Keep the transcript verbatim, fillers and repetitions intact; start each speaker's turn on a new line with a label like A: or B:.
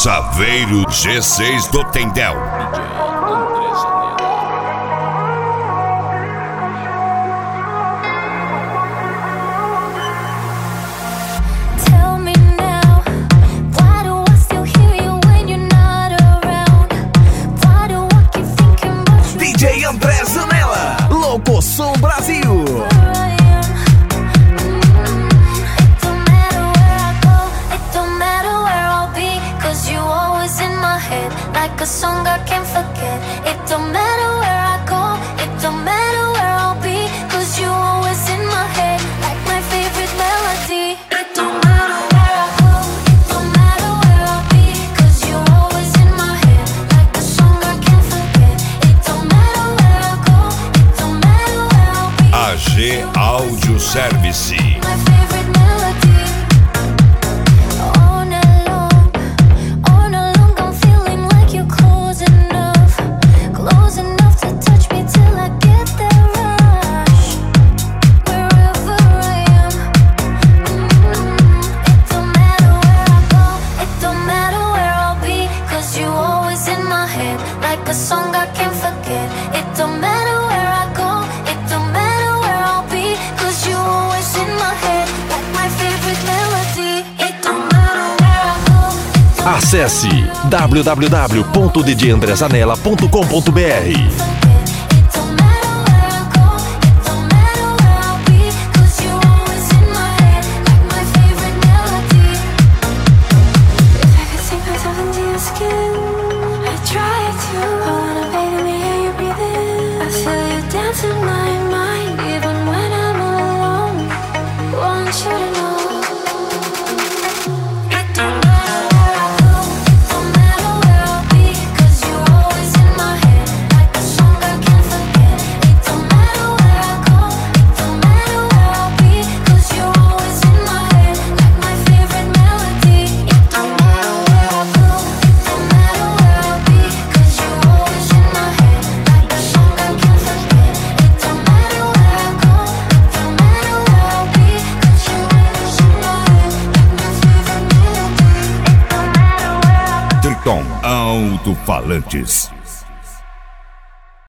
A: Saveiro G seis do Tendel.
B: D J André Zanella, Louco Som Brasil.
C: Like a song I can't forget. It don't matter where I go, it don't matter where I'll be, cause you always in my head, like my favorite melody. It don't matter where I go, it don't matter where I'll be, cause you always in my head, like a song I can't forget. It don't matter where I go, it don't matter where I'll be.
A: A G Audio Service.
C: My favorite melody. Like a song I can't forget. It don't matter where I go, it don't matter where I'll be, cause you always in my head, like my favorite melody. It don't matter where I go.
B: Acesse w w w ponto d j andré zanella ponto com ponto b r.
A: Alto-falantes.